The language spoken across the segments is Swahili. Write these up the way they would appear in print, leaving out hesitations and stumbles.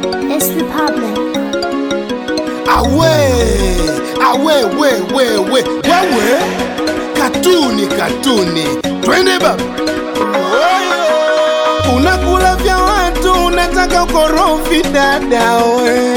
It's Republic. Wewe katuni twende baba. Unakula vya watu unataka ukorofi dada we.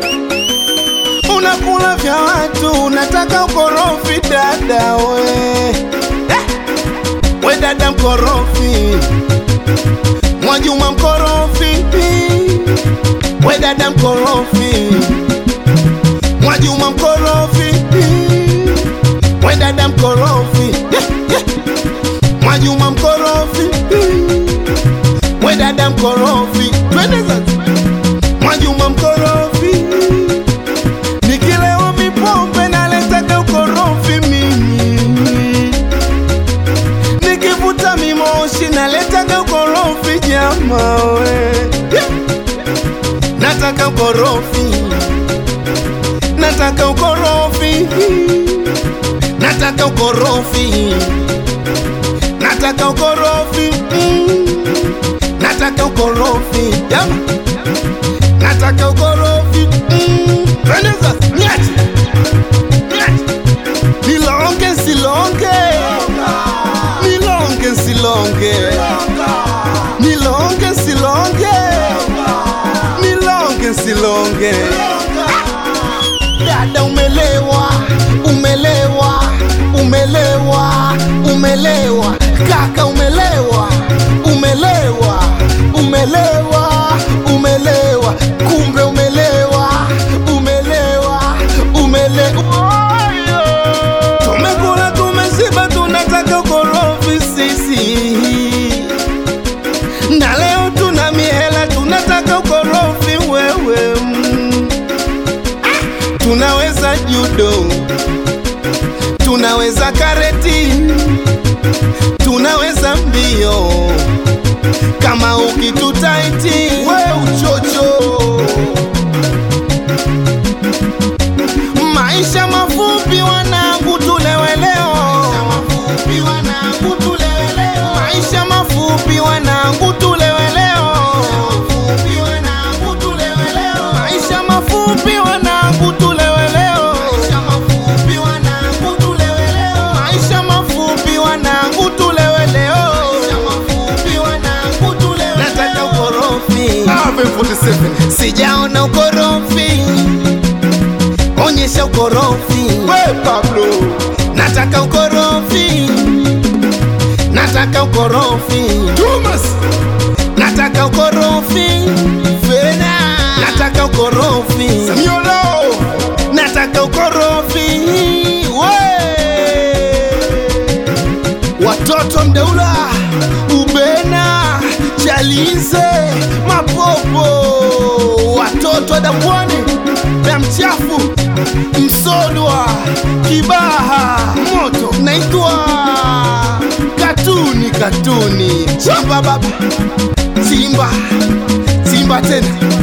Unakula vya watu unataka ukorofi dada we. We dada mkorofi, Mwajuma mkorofi. We dada mkorofi, Mwajuma mkorofi. We dada mkorofi, Mwajuma mkorofi. We dada mkorofi, twende sasa. Mwajuma mkorofi. Nikilewa mipombe naletaka ukorofi mimi. Nikivuta mimoshi naletaka ukorofi jamaa we. Nataka ukorofi, nataka ukorofi, nataka ukorofi, nataka ukorofi, nataka ukorofi, nataka ukorofi, Vanessa, niache, nilonge silonge, nilonge silonge, nilonge silonge, nilonge silonge. Dada umelewa, umelewa, umelewa, umelewa. Kaka umelewa, umelewa, umelewa, umelewa. Kumbe umelewa, umelewa, umelewa. Tumekula tumeshiba tunataka ukorofi sisi. Na leo tuna mihela tunataka ukorofi wewe. Tunaweza judo, tunaweza kareti, tunaweza mbio. Kama ukitutaiti we uchocho. Maisha mafupi wanangu tulewe leo. Maisha mafupi wanangu tulewe leo. Maisha mafupi wanangu tulewe leo. Maisha mafupi wanangu tulewe leo. Nataka ukorofi, sijaona ukorofi. Onyesha ukorofi, we Pablo. Nataka ukorofi, nataka ukorofi, Thomas. Nataka ukorofi, Fena. Nataka ukorofi, Samiolo. Nataka ukorofi, we watoto Mdeula, Ubena, Chalize, Mapopo. Watoto Dambwani, Damchafu, Msodwa, Kibaha, Moto. Naitwa katuni. Chimba baba, Simba tena.